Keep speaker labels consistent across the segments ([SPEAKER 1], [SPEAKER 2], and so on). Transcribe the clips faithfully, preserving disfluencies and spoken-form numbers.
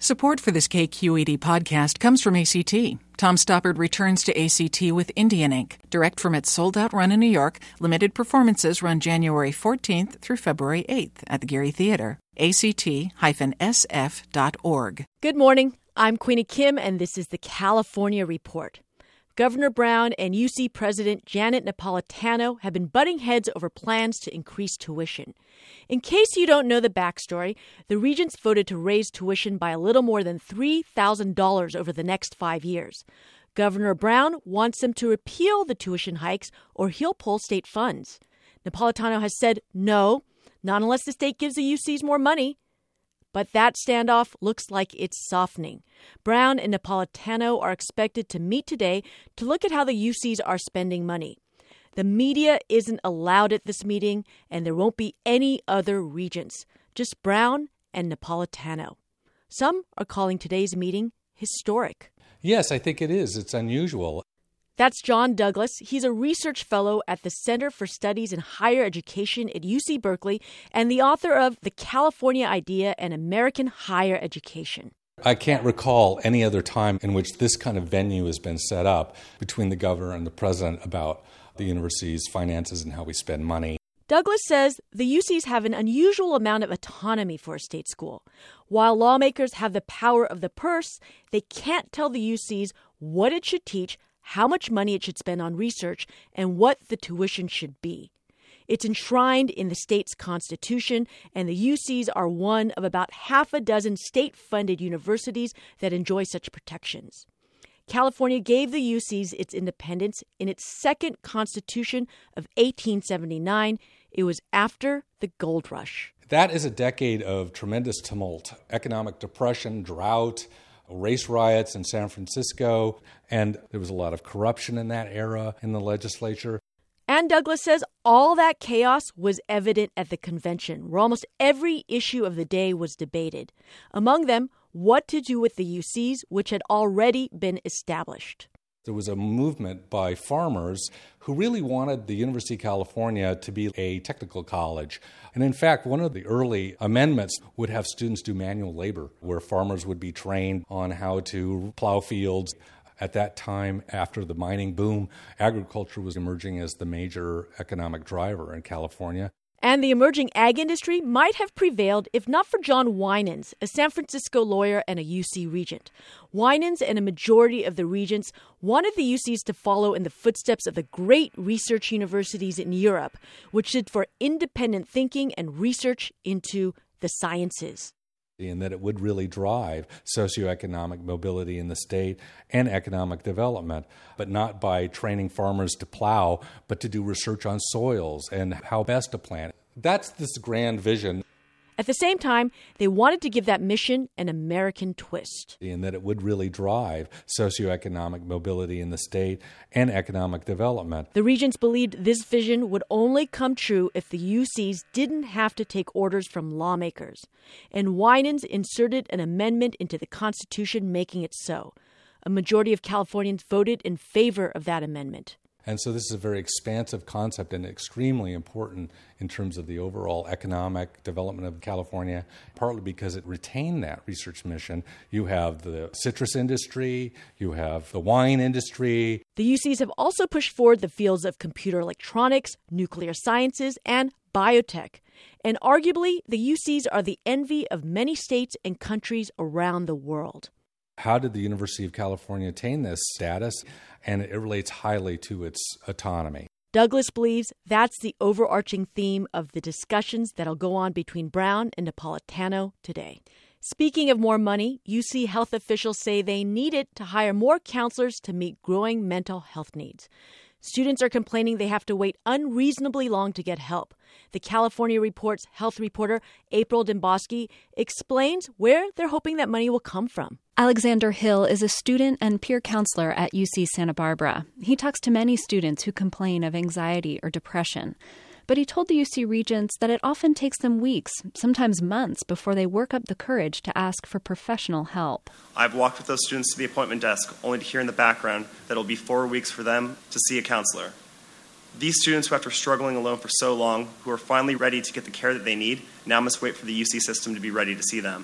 [SPEAKER 1] Support for this K Q E D podcast comes from A C T. Tom Stoppard returns to A C T with Indian Ink. Direct from its sold-out run in New York, limited performances run January fourteenth through February eighth at the Geary Theater. A C T S F dot org.
[SPEAKER 2] Good morning. I'm Queenie Kim, and this is the California Report. Governor Brown and U C President Janet Napolitano have been butting heads over plans to increase tuition. In case you don't know the backstory, the regents voted to raise tuition by a little more than three thousand dollars over the next five years. Governor Brown wants them to repeal the tuition hikes or he'll pull state funds. Napolitano has said no, not unless the state gives the U Cs more money. But that standoff looks like it's softening. Brown and Napolitano are expected to meet today to look at how the U Cs are spending money. The media isn't allowed at this meeting, and there won't be any other regents, just Brown and Napolitano. Some are calling today's meeting historic.
[SPEAKER 3] Yes, I think it is. It's unusual.
[SPEAKER 2] That's John Douglas. He's a research fellow at the Center for Studies in Higher Education at U C Berkeley and the author of The California Idea and American Higher Education.
[SPEAKER 3] I can't recall any other time in which this kind of venue has been set up between the governor and the president about the university's finances and how we spend money.
[SPEAKER 2] Douglas says the U Cs have an unusual amount of autonomy for a state school. While lawmakers have the power of the purse, they can't tell the U Cs what it should teach, how much money it should spend on research, and what the tuition should be. It's enshrined in the state's constitution, and the U Cs are one of about half a dozen state-funded universities that enjoy such protections. California gave the U Cs its independence in its second constitution of eighteen seventy-nine. It was after the gold rush.
[SPEAKER 3] That is a decade of tremendous tumult, economic depression, drought, race riots in San Francisco, and there was a lot of corruption in that era in the legislature.
[SPEAKER 2] And Douglas says all that chaos was evident at the convention, where almost every issue of the day was debated. Among them, what to do with the U Cs, which had already been established.
[SPEAKER 3] There was a movement by farmers who really wanted the University of California to be a technical college. And in fact, one of the early amendments would have students do manual labor, where farmers would be trained on how to plow fields. At that time, after the mining boom, agriculture was emerging as the major economic driver in California.
[SPEAKER 2] And the emerging ag industry might have prevailed if not for John Winans, a San Francisco lawyer and a U C regent. Winans and a majority of the regents wanted the U Cs to follow in the footsteps of the great research universities in Europe, which stood for independent thinking and research into the sciences.
[SPEAKER 3] And that it would really drive socioeconomic mobility in the state and economic development, but not by training farmers to plow, but to do research on soils and how best to plant. That's this grand vision.
[SPEAKER 2] At the same time, they wanted to give that mission an American twist.
[SPEAKER 3] And that it would really drive socioeconomic mobility in the state and economic development.
[SPEAKER 2] The regents believed this vision would only come true if the U Cs didn't have to take orders from lawmakers. And Winans inserted an amendment into the Constitution making it so. A majority of Californians voted in favor of that amendment.
[SPEAKER 3] And so this is a very expansive concept and extremely important in terms of the overall economic development of California, partly because it retained that research mission. You have the citrus industry, you have the wine industry.
[SPEAKER 2] The U Cs have also pushed forward the fields of computer electronics, nuclear sciences, and biotech. And arguably, the U Cs are the envy of many states and countries around the world.
[SPEAKER 3] How did the University of California attain this status? And it relates highly to its autonomy.
[SPEAKER 2] Douglas believes that's the overarching theme of the discussions that'll go on between Brown and Napolitano today. Speaking of more money, U C health officials say they need it to hire more counselors to meet growing mental health needs. Students are complaining they have to wait unreasonably long to get help. The California Report's health reporter, April Dembosky, explains where they're hoping that money will come from.
[SPEAKER 4] Alexander Hill is a student and peer counselor at U C Santa Barbara. He talks to many students who complain of anxiety or depression. But he told the U C Regents that it often takes them weeks, sometimes months, before they work up the courage to ask for professional help.
[SPEAKER 5] I've walked with those students to the appointment desk, only to hear in the background that it'll be four weeks for them to see a counselor. These students who, after struggling alone for so long, who are finally ready to get the care that they need, now must wait for the U C system to be ready to see them.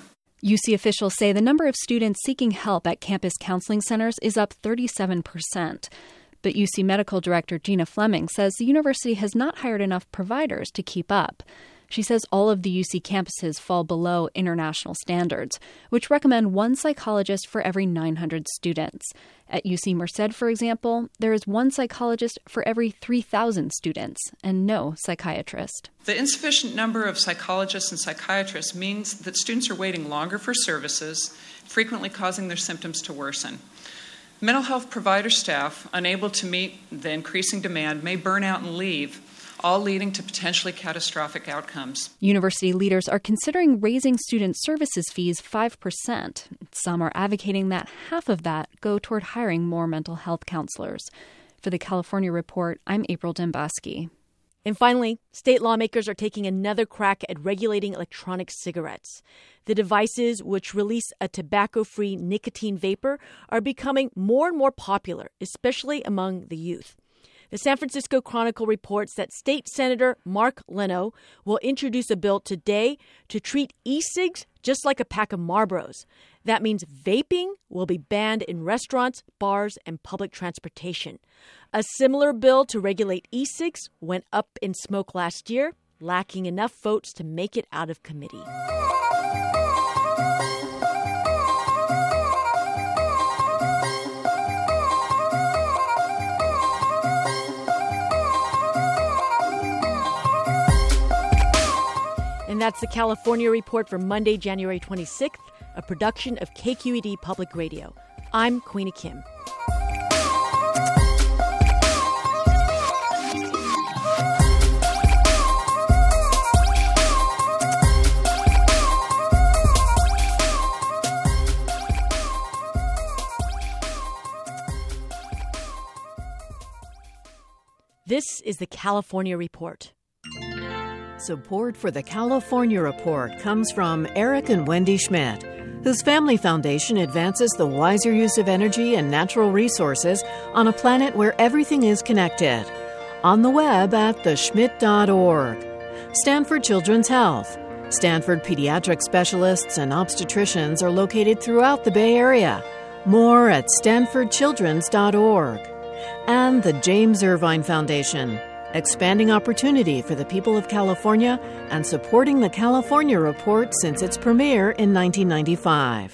[SPEAKER 4] U C officials say the number of students seeking help at campus counseling centers is up thirty-seven percent. But U C Medical Director Gina Fleming says the university has not hired enough providers to keep up. She says all of the U C campuses fall below international standards, which recommend one psychologist for every nine hundred students. At U C Merced, for example, there is one psychologist for every three thousand students and no psychiatrist.
[SPEAKER 6] The insufficient number of psychologists and psychiatrists means that students are waiting longer for services, frequently causing their symptoms to worsen. Mental health provider staff, unable to meet the increasing demand, may burn out and leave, all leading to potentially catastrophic outcomes.
[SPEAKER 4] University leaders are considering raising student services fees five percent. Some are advocating that half of that go toward hiring more mental health counselors. For the California Report, I'm April Dembosky.
[SPEAKER 2] And finally, state lawmakers are taking another crack at regulating electronic cigarettes. The devices, which release a tobacco-free nicotine vapor, are becoming more and more popular, especially among the youth. The San Francisco Chronicle reports that State Senator Mark Leno will introduce a bill today to treat e-cigs just like a pack of Marlboros. That means vaping will be banned in restaurants, bars, and public transportation. A similar bill to regulate e-cigs went up in smoke last year, lacking enough votes to make it out of committee. And that's the California Report for Monday, January twenty-sixth, a production of K Q E D Public Radio. I'm Queenie Kim. This is the California Report.
[SPEAKER 7] Support for the California Report comes from Eric and Wendy Schmidt, whose family foundation advances the wiser use of energy and natural resources on a planet where everything is connected. On the web at the schmidt dot org. Stanford Children's Health. Stanford pediatric specialists and obstetricians are located throughout the Bay Area. More at stanford childrens dot org. And the James Irvine Foundation, expanding opportunity for the people of California and supporting the California Report since its premiere in nineteen ninety-five.